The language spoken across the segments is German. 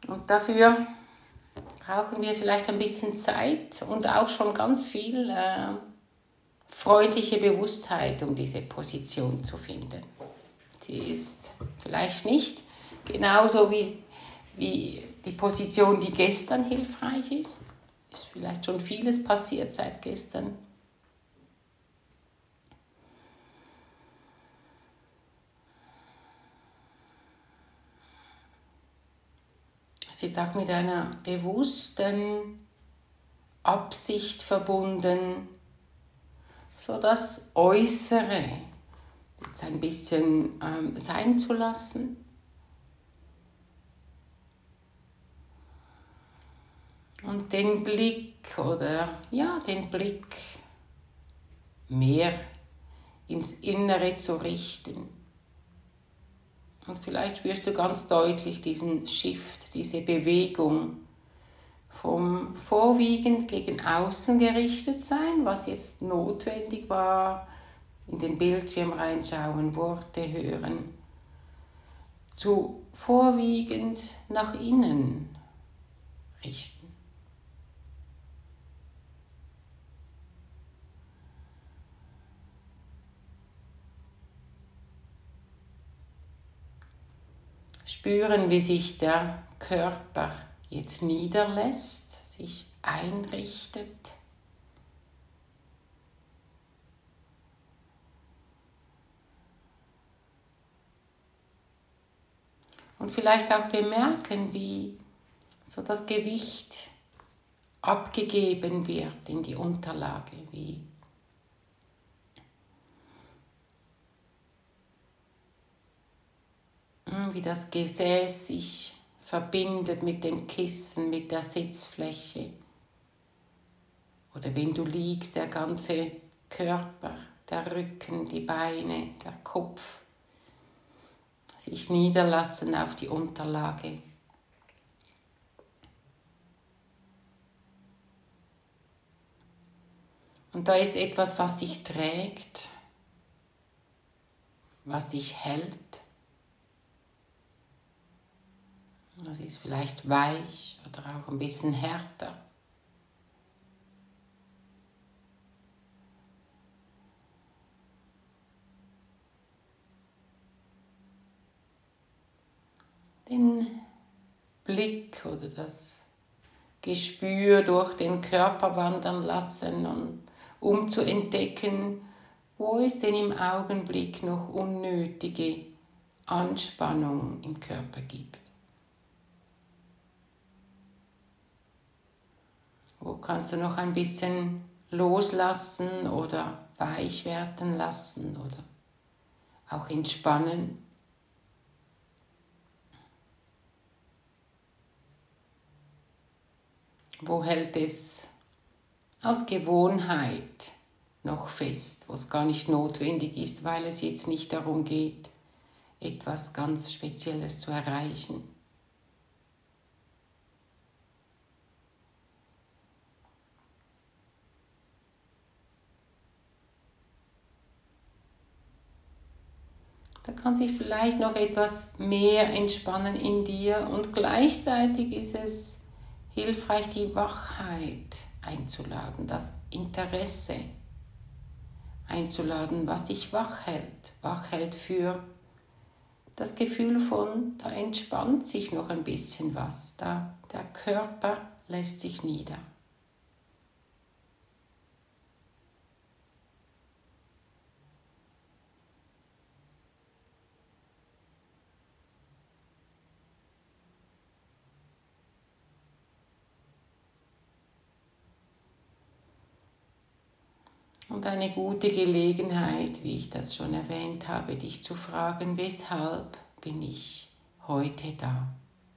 Und dafür brauchen wir vielleicht ein bisschen Zeit und auch schon ganz viel freundliche Bewusstheit, um diese Position zu finden. Sie ist vielleicht nicht genauso wie die Position, die gestern hilfreich ist. Ist vielleicht schon vieles passiert seit gestern. Es ist auch mit einer bewussten Absicht verbunden, so das Äußere jetzt ein bisschen sein zu lassen. Und den Blick mehr ins Innere zu richten. Und vielleicht spürst du ganz deutlich diesen Shift, diese Bewegung vom vorwiegend gegen außen gerichtet sein, was jetzt notwendig war, in den Bildschirm reinschauen, Worte hören, zu vorwiegend nach innen richten. Spüren, wie sich der Körper jetzt niederlässt, sich einrichtet. Und vielleicht auch bemerken, wie so das Gewicht abgegeben wird in die Unterlage, wie das Gesäß sich verbindet mit dem Kissen, mit der Sitzfläche. Oder wenn du liegst, der ganze Körper, der Rücken, die Beine, der Kopf sich niederlassen auf die Unterlage. Und da ist etwas, was dich trägt, was dich hält. Das ist vielleicht weich oder auch ein bisschen härter. Den Blick oder das Gespür durch den Körper wandern lassen, und um zu entdecken, wo es denn im Augenblick noch unnötige Anspannung im Körper gibt. Wo kannst du noch ein bisschen loslassen oder weich werden lassen oder auch entspannen? Wo hält es aus Gewohnheit noch fest, wo es gar nicht notwendig ist, weil es jetzt nicht darum geht, etwas ganz Spezielles zu erreichen? Da kann sich vielleicht noch etwas mehr entspannen in dir, und gleichzeitig ist es hilfreich, die Wachheit einzuladen, das Interesse einzuladen, was dich wach hält für das Gefühl von, da entspannt sich noch ein bisschen was, da der Körper lässt sich nieder. Und eine gute Gelegenheit, wie ich das schon erwähnt habe, dich zu fragen, weshalb bin ich heute da?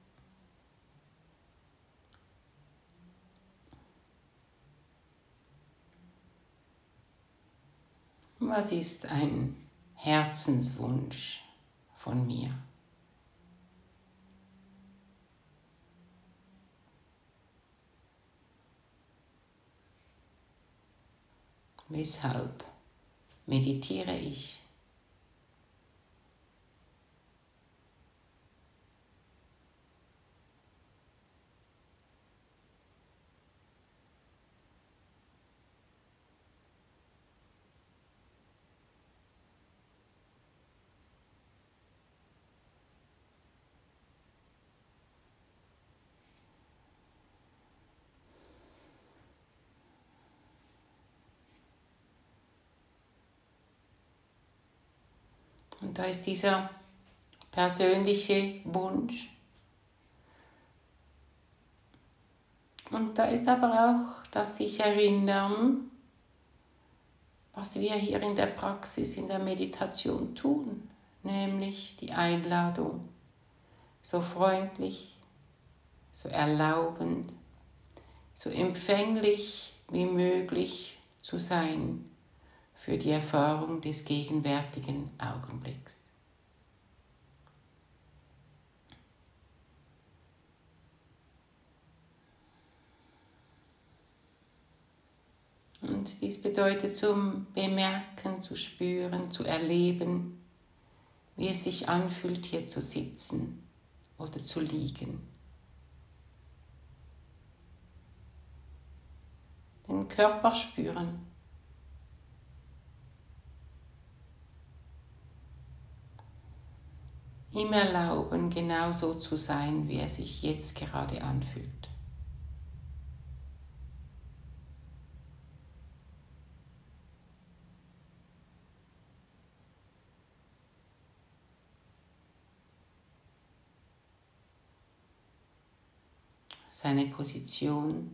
Was ist ein Herzenswunsch von mir? Weshalb meditiere ich? Und da ist dieser persönliche Wunsch. Und da ist aber auch das sich erinnern, was wir hier in der Praxis, in der Meditation tun, nämlich die Einladung, so freundlich, so erlaubend, so empfänglich wie möglich zu sein für die Erfahrung des gegenwärtigen Augenblicks. Und dies bedeutet zum Bemerken, zu spüren, zu erleben, wie es sich anfühlt, hier zu sitzen oder zu liegen. Den Körper spüren. Ihm erlauben, genau so zu sein, wie er sich jetzt gerade anfühlt. Seine Position,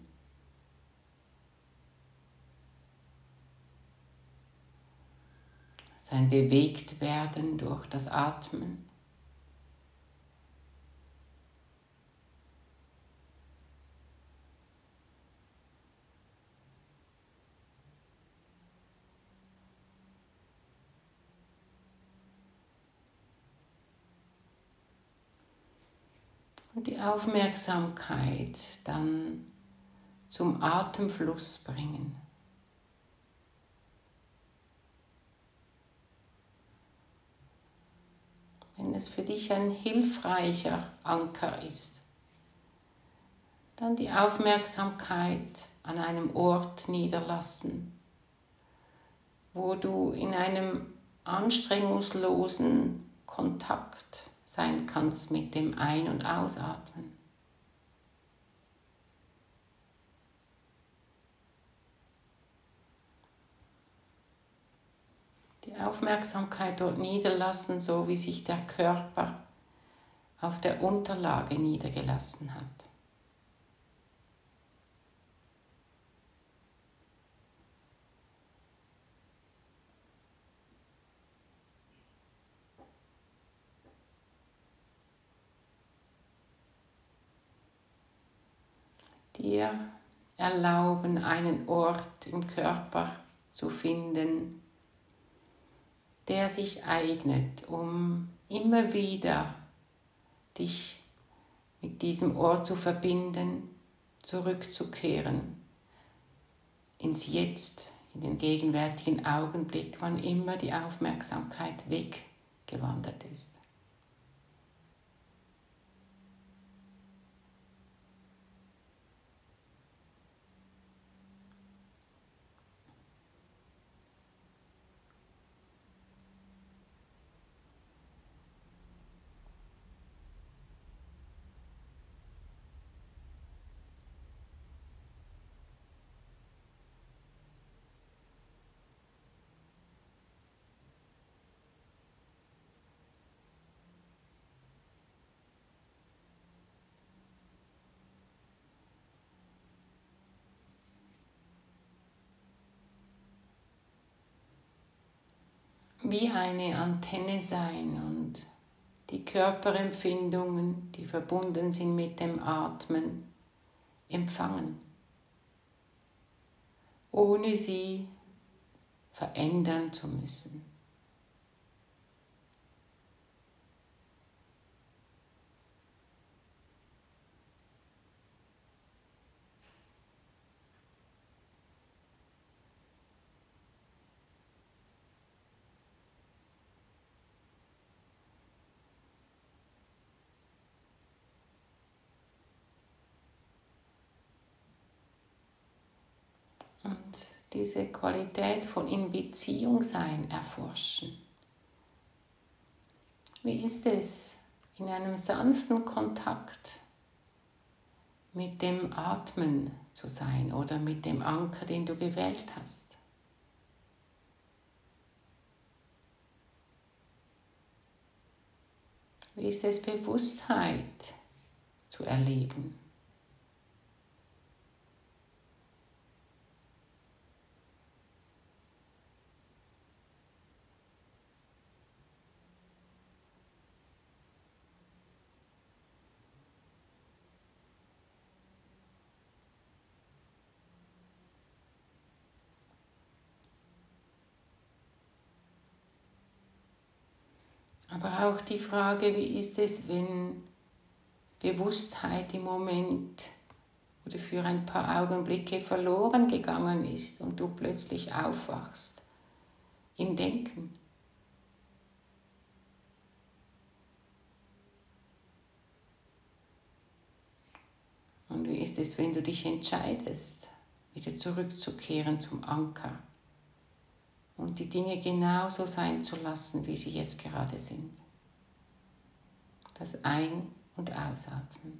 sein Bewegtwerden durch das Atmen. Und die Aufmerksamkeit dann zum Atemfluss bringen. Wenn es für dich ein hilfreicher Anker ist, dann die Aufmerksamkeit an einem Ort niederlassen, wo du in einem anstrengungslosen Kontakt sein kannst mit dem Ein- und Ausatmen. Die Aufmerksamkeit dort niederlassen, so wie sich der Körper auf der Unterlage niedergelassen hat. Dir erlauben, einen Ort im Körper zu finden, der sich eignet, um immer wieder dich mit diesem Ort zu verbinden, zurückzukehren ins Jetzt, in den gegenwärtigen Augenblick, wann immer die Aufmerksamkeit weggewandert ist. Wie eine Antenne sein und die Körperempfindungen, die verbunden sind mit dem Atmen, empfangen, ohne sie verändern zu müssen. Und diese Qualität von in Beziehung sein erforschen. Wie ist es in einem sanften Kontakt mit dem Atmen zu sein oder mit dem Anker, den du gewählt hast? Wie ist es, Bewusstheit zu erleben? Aber auch die Frage, wie ist es, wenn Bewusstheit im Moment oder für ein paar Augenblicke verloren gegangen ist und du plötzlich aufwachst im Denken. Und wie ist es, wenn du dich entscheidest, wieder zurückzukehren zum Anker und die Dinge genauso sein zu lassen, wie sie jetzt gerade sind. Das Ein- und Ausatmen.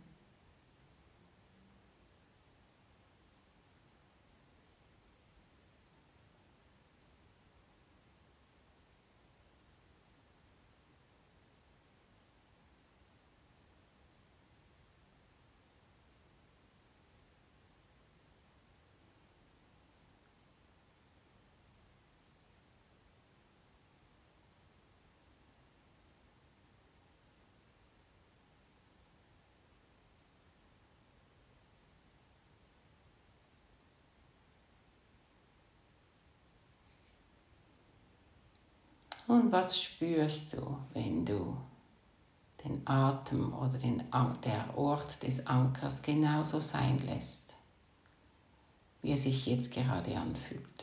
Und was spürst du, wenn du den Atem oder der Ort des Ankers genauso sein lässt, wie er sich jetzt gerade anfühlt?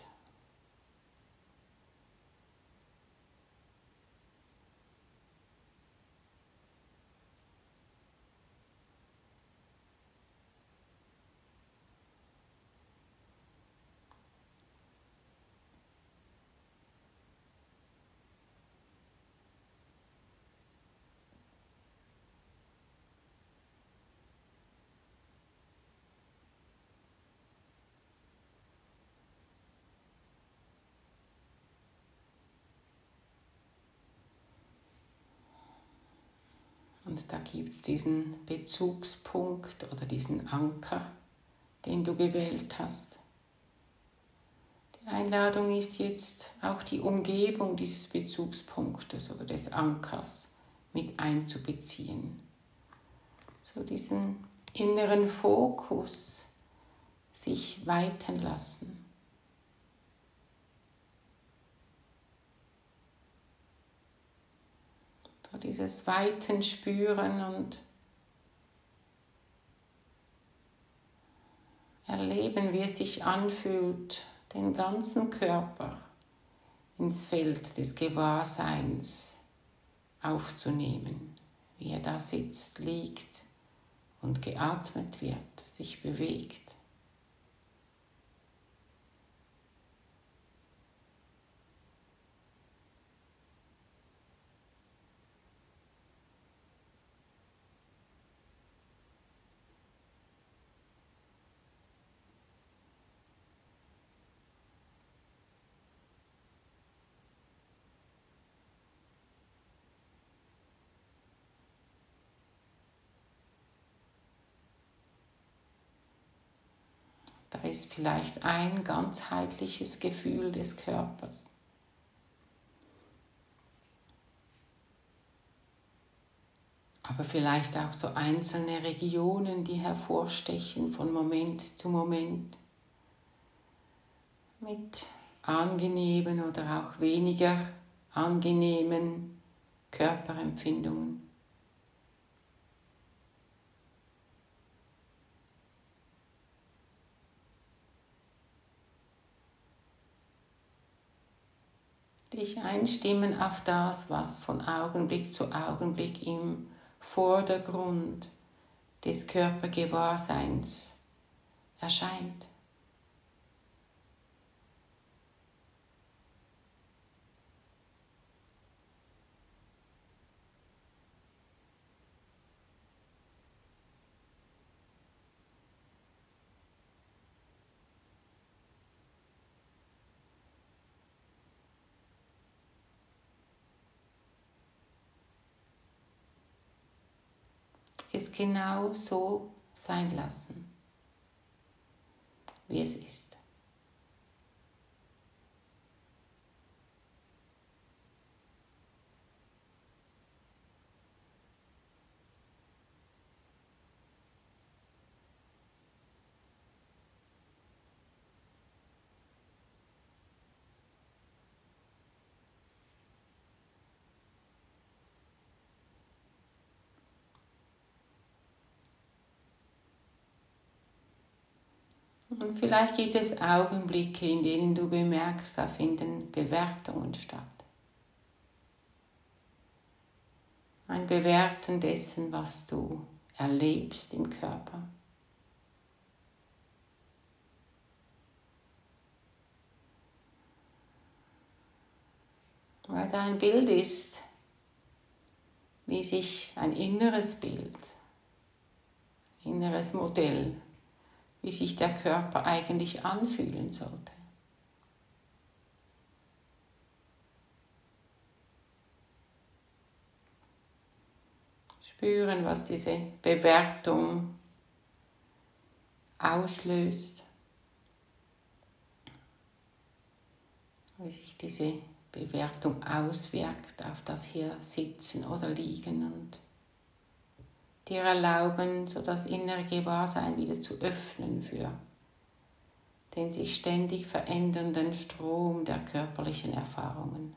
Und da gibt es diesen Bezugspunkt oder diesen Anker, den du gewählt hast. Die Einladung ist jetzt auch die Umgebung dieses Bezugspunktes oder des Ankers mit einzubeziehen. So diesen inneren Fokus sich weiten lassen. So dieses Weiten spüren und erleben, wie es sich anfühlt, den ganzen Körper ins Feld des Gewahrseins aufzunehmen, wie er da sitzt, liegt und geatmet wird, sich bewegt. Da ist vielleicht ein ganzheitliches Gefühl des Körpers. Aber vielleicht auch so einzelne Regionen, die hervorstechen von Moment zu Moment mit angenehmen oder auch weniger angenehmen Körperempfindungen. Dich einstimmen auf das, was von Augenblick zu Augenblick im Vordergrund des Körpergewahrseins erscheint. genau so sein lassen, wie es ist. Und vielleicht gibt es Augenblicke, in denen du bemerkst, da finden Bewertungen statt. Ein Bewerten dessen, was du erlebst im Körper. Weil da ein Bild ist, wie sich ein inneres Bild, inneres Modell, wie sich der Körper eigentlich anfühlen sollte. Spüren, was diese Bewertung auslöst, wie sich diese Bewertung auswirkt auf das hier Sitzen oder Liegen und dir erlauben, so das innere Gewahrsein wieder zu öffnen für den sich ständig verändernden Strom der körperlichen Erfahrungen.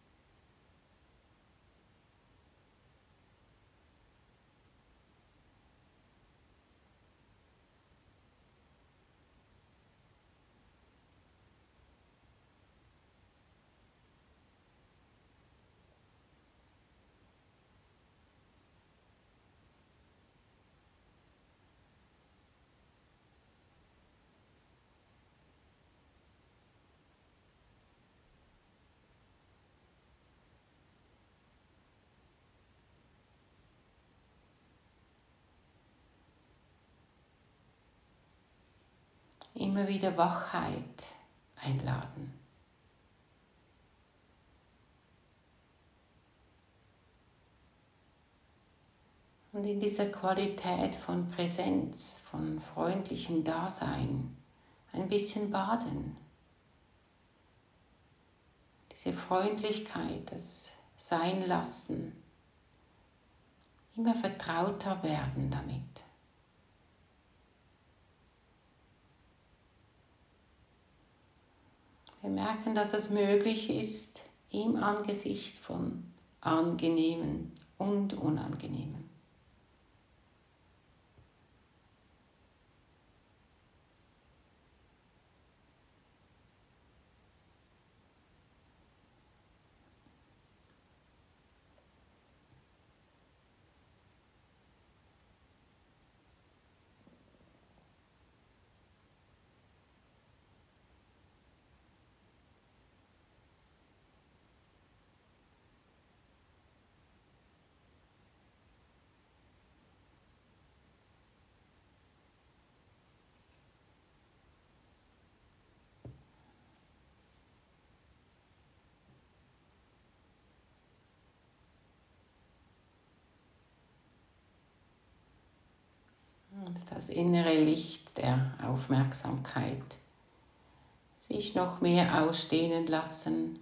Immer wieder Wachheit einladen. Und in dieser Qualität von Präsenz, von freundlichem Dasein, ein bisschen baden. Diese Freundlichkeit, das Seinlassen, immer vertrauter werden damit. Wir merken, dass es möglich ist, im Angesicht von Angenehmen und Unangenehmen. Und das innere Licht der Aufmerksamkeit sich noch mehr ausdehnen lassen.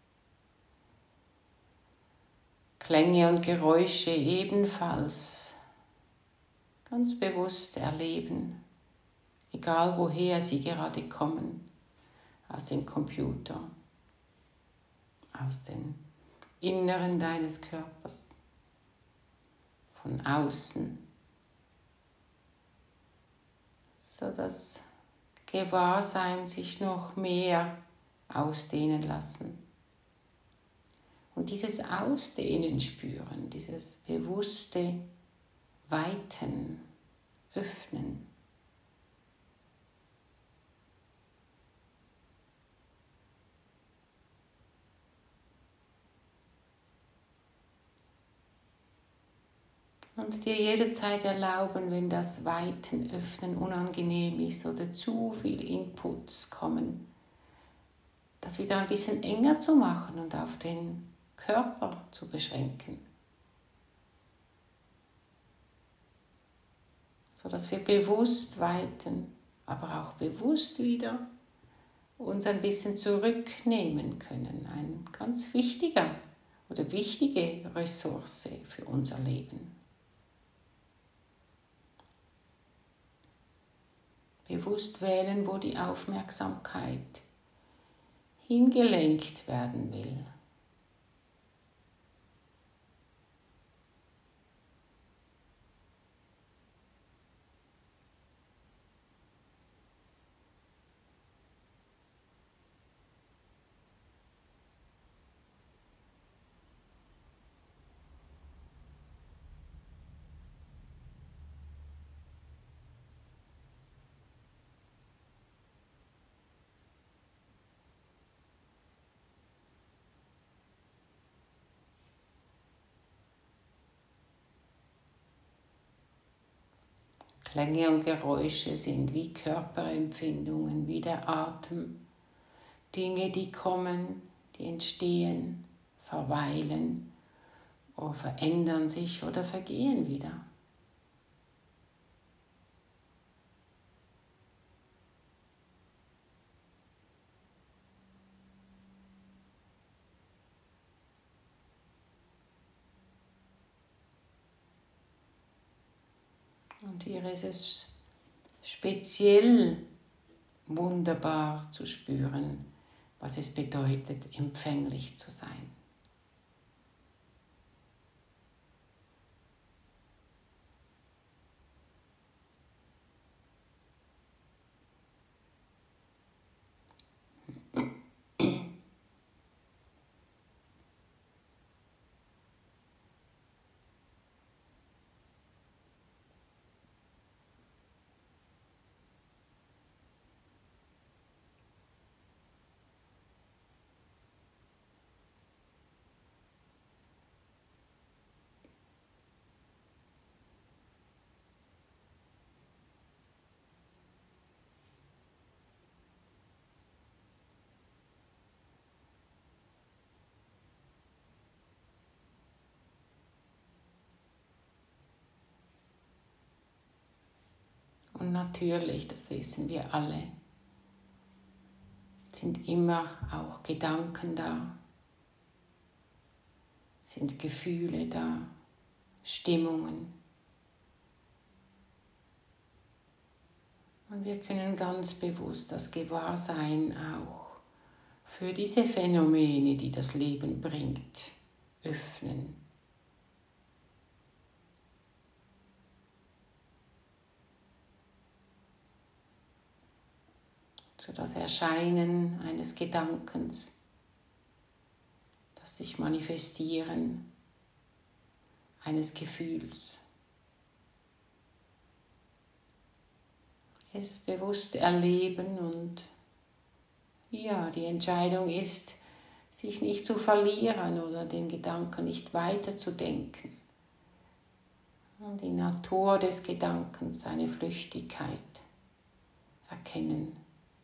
Klänge und Geräusche ebenfalls ganz bewusst erleben, egal woher sie gerade kommen, aus dem Computer, aus dem Inneren deines Körpers, von außen, so dass Gewahrsein sich noch mehr ausdehnen lassen. Und dieses Ausdehnen spüren, dieses bewusste Weiten, Öffnen. Und dir jederzeit erlauben, wenn das Weiten, Öffnen unangenehm ist oder zu viel Inputs kommen, das wieder ein bisschen enger zu machen und auf den Körper zu beschränken. sodass wir bewusst weiten, aber auch bewusst wieder uns ein bisschen zurücknehmen können. Ein ganz wichtiger oder wichtige Ressource für unser Leben. Bewusst wählen, wo die Aufmerksamkeit hingelenkt werden will. Klänge und Geräusche sind wie Körperempfindungen, wie der Atem. Dinge, die kommen, die entstehen, verweilen oder verändern sich oder vergehen wieder. Und hier ist es speziell wunderbar zu spüren, was es bedeutet, empfänglich zu sein. Und natürlich, das wissen wir alle, sind immer auch Gedanken da, sind Gefühle da, Stimmungen. Und wir können ganz bewusst das Gewahrsein auch für diese Phänomene, die das Leben bringt, öffnen. So das Erscheinen eines Gedankens, das sich manifestieren eines Gefühls. Es bewusst erleben und ja, die Entscheidung ist, sich nicht zu verlieren oder den Gedanken nicht weiterzudenken. Die Natur des Gedankens, seine Flüchtigkeit erkennen.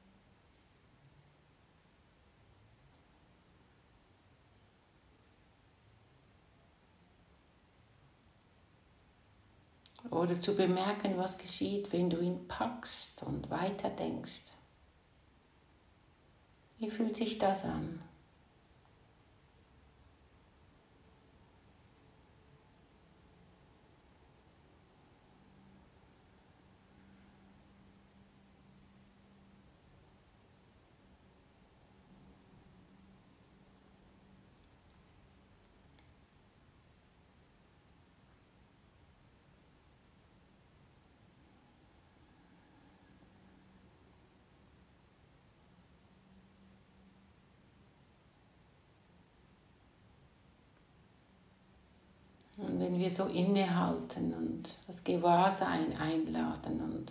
Oder zu bemerken, was geschieht, wenn du ihn packst und weiterdenkst. Wie fühlt sich das an? Und wenn wir so innehalten und das Gewahrsein einladen und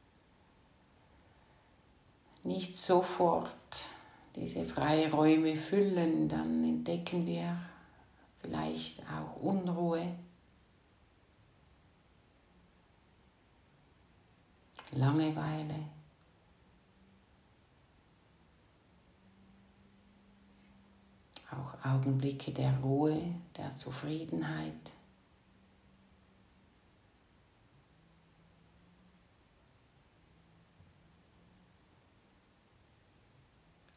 nicht sofort diese Freiräume füllen, dann entdecken wir vielleicht auch Unruhe, Langeweile, auch Augenblicke der Ruhe, der Zufriedenheit.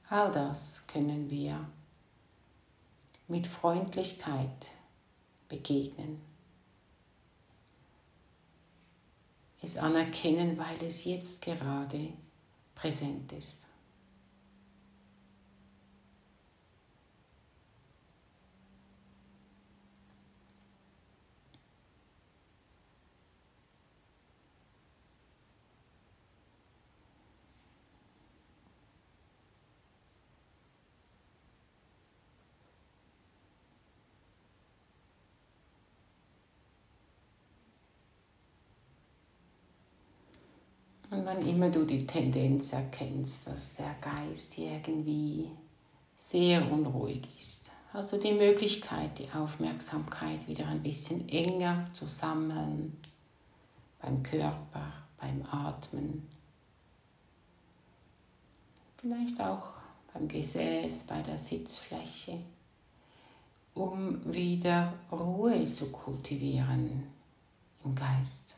All das können wir mit Freundlichkeit begegnen. Es anerkennen, weil es jetzt gerade präsent ist. Und wann immer du die Tendenz erkennst, dass der Geist irgendwie sehr unruhig ist, hast du die Möglichkeit, die Aufmerksamkeit wieder ein bisschen enger zu sammeln, beim Körper, beim Atmen, vielleicht auch beim Gesäß, bei der Sitzfläche, um wieder Ruhe zu kultivieren im Geist.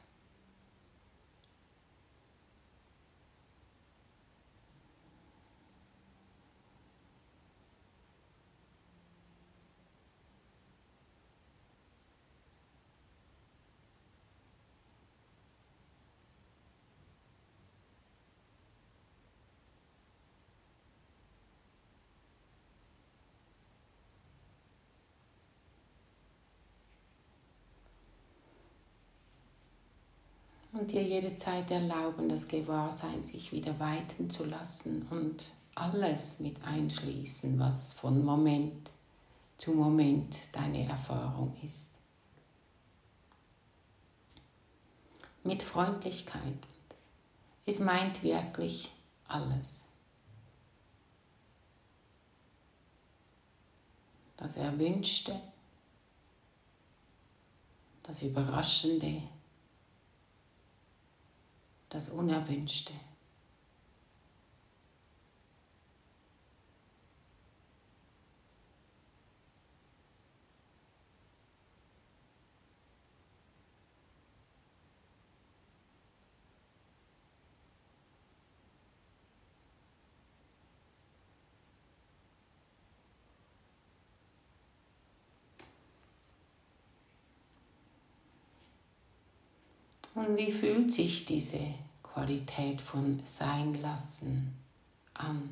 Und dir jede Zeit erlauben, das Gewahrsein sich wieder weiten zu lassen und alles mit einschließen, was von Moment zu Moment deine Erfahrung ist. Mit Freundlichkeit. Es meint wirklich alles. Das Erwünschte, das Überraschende, das Unerwünschte. Und wie fühlt sich diese Qualität von Sein lassen an?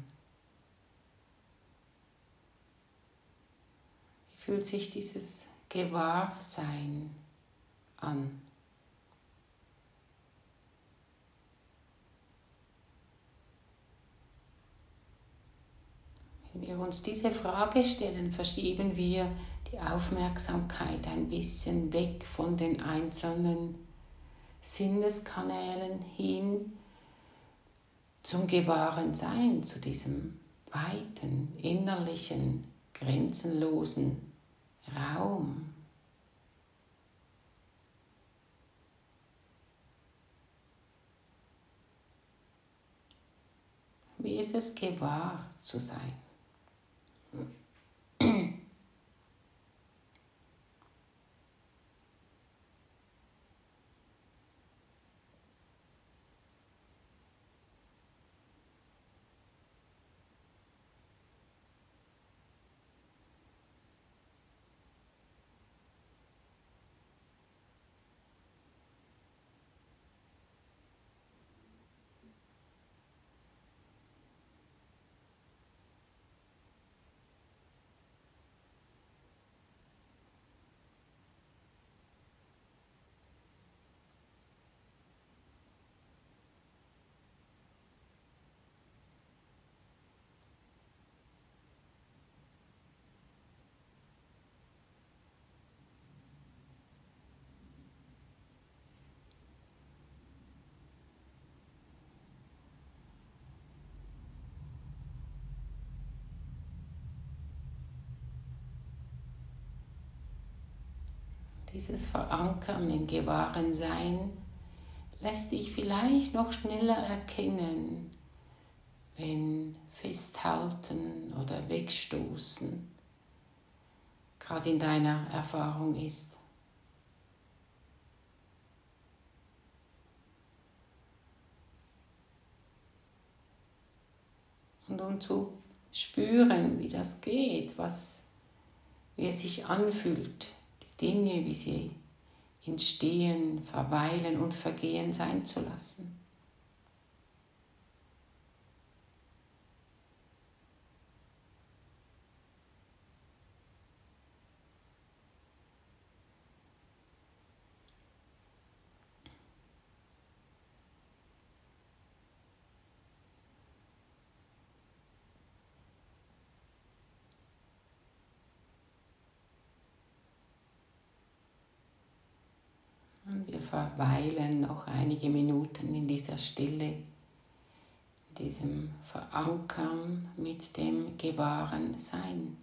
Wie fühlt sich dieses Gewahrsein an? Wenn wir uns diese Frage stellen, verschieben wir die Aufmerksamkeit ein bisschen weg von den einzelnen Sinneskanälen hin zum gewahren Sein, zu diesem weiten, innerlichen, grenzenlosen Raum. Wie ist es, gewahr zu sein? Dieses Verankern im gewahren Sein lässt dich vielleicht noch schneller erkennen, wenn Festhalten oder Wegstoßen gerade in deiner Erfahrung ist. Und um zu spüren, wie das geht, wie es sich anfühlt, die Dinge, wie sie entstehen, verweilen und vergehen sein zu lassen. Und wir verweilen noch einige Minuten in dieser Stille, in diesem Verankern mit dem gewahren Sein.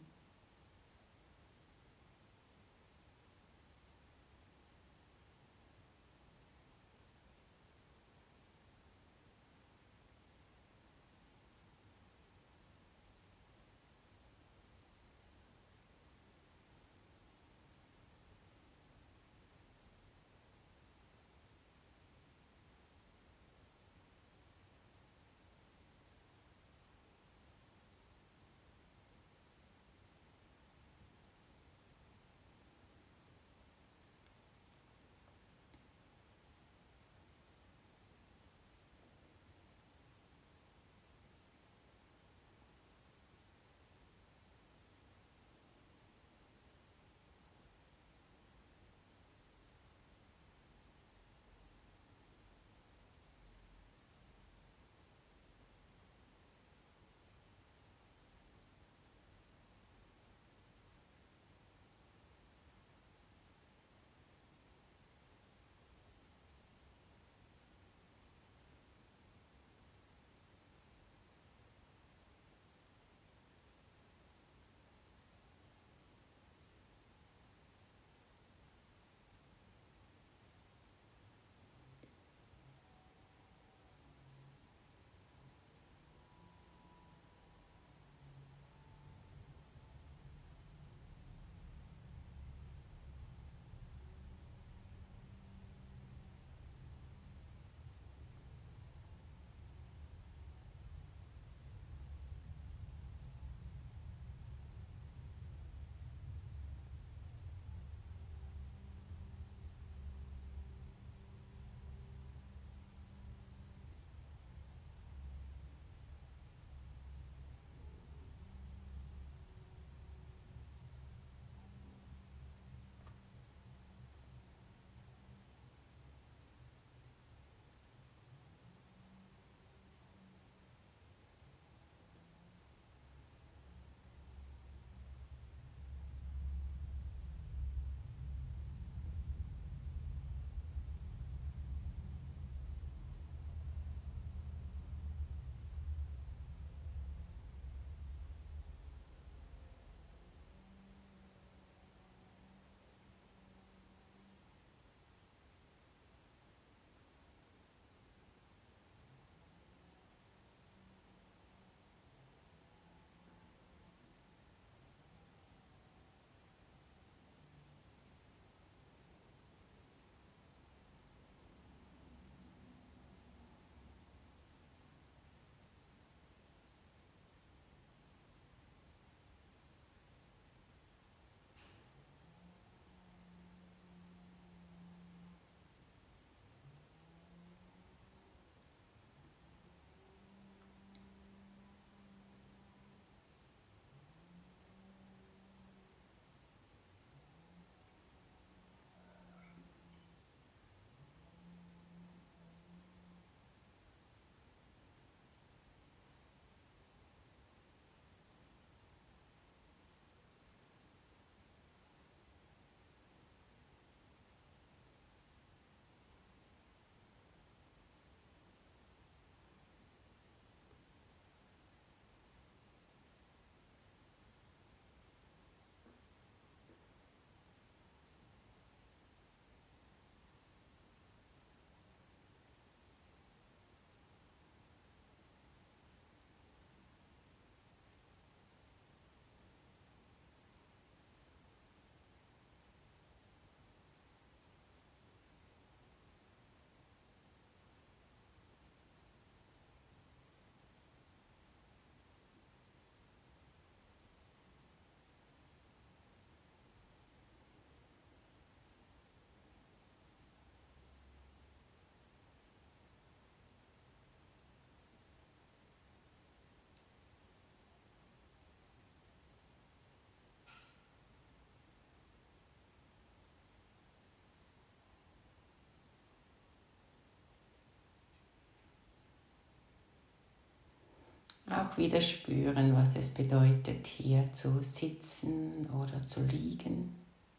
Auch wieder spüren, was es bedeutet, hier zu sitzen oder zu liegen.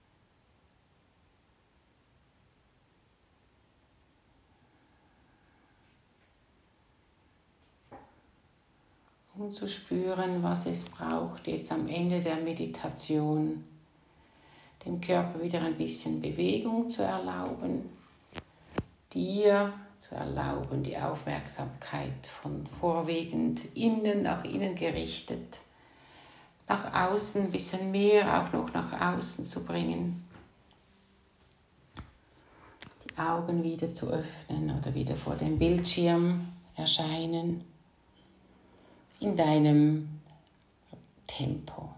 Um zu spüren, was es braucht, jetzt am Ende der Meditation, dem Körper wieder ein bisschen Bewegung zu erlauben, dir zu erlauben, die Aufmerksamkeit von vorwiegend innen nach innen gerichtet, nach außen ein bisschen mehr auch noch nach außen zu bringen, die Augen wieder zu öffnen oder wieder vor dem Bildschirm erscheinen, in deinem Tempo.